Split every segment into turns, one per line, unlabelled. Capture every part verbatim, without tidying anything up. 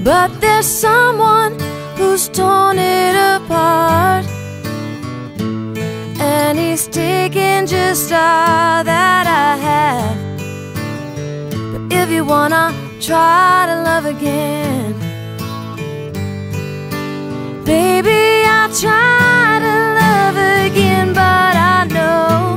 But there's someone who's torn it apart, and he's taken just all that I have. But if you wanna try to love again, baby, I'll try to love again. But I know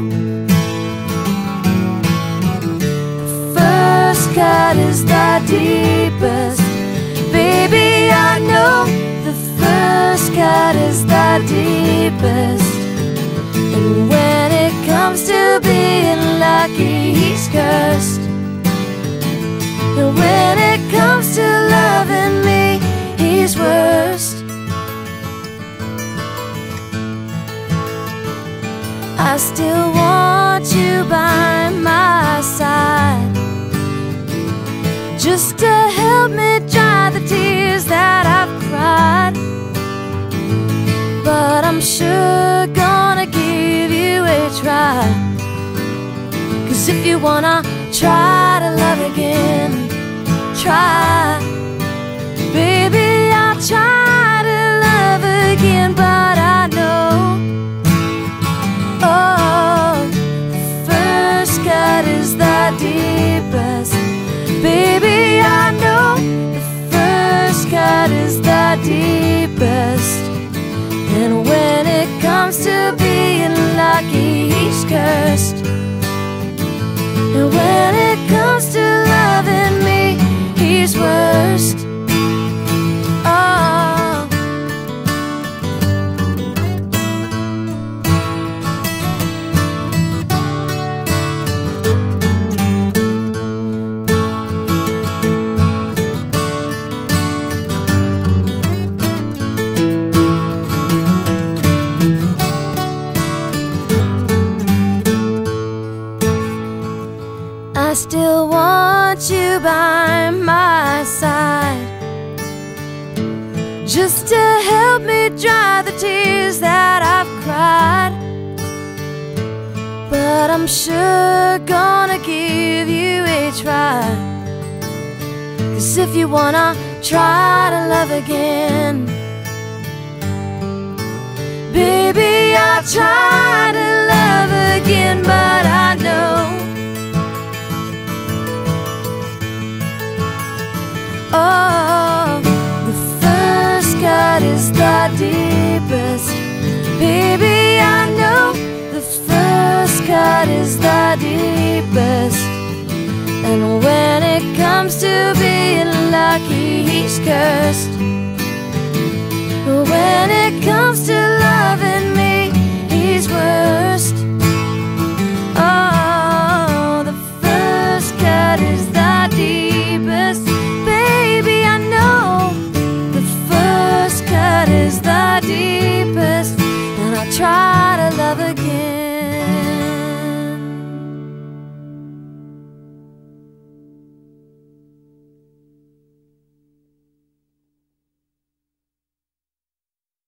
the first cut is the deepest. Baby, I know the first cut is the deepest. And when it comes to being lucky, he's cursed. And when it comes to loving me, he's worst. I still want you by my side, just to help me dry the tears that I've cried. But I'm sure gonna give you a try, 'cause if you wanna try to love again, try. Baby, I'll try to love again. But I know, oh, the first cut is the deepest. Baby, I know the first cut is the deepest. And when it comes to being lucky, he's cursed. And when it comes to loving me, he's worst. Oh. I still want you by my side, just to help me dry the tears that I've cried. But I'm sure gonna give you a try, 'cause if you wanna try to love again, baby, I'll try to love again. But I know, oh, the first cut is the deepest. Baby, I know the first cut is the deepest. And when it comes to being lucky, he's cursed. When it comes to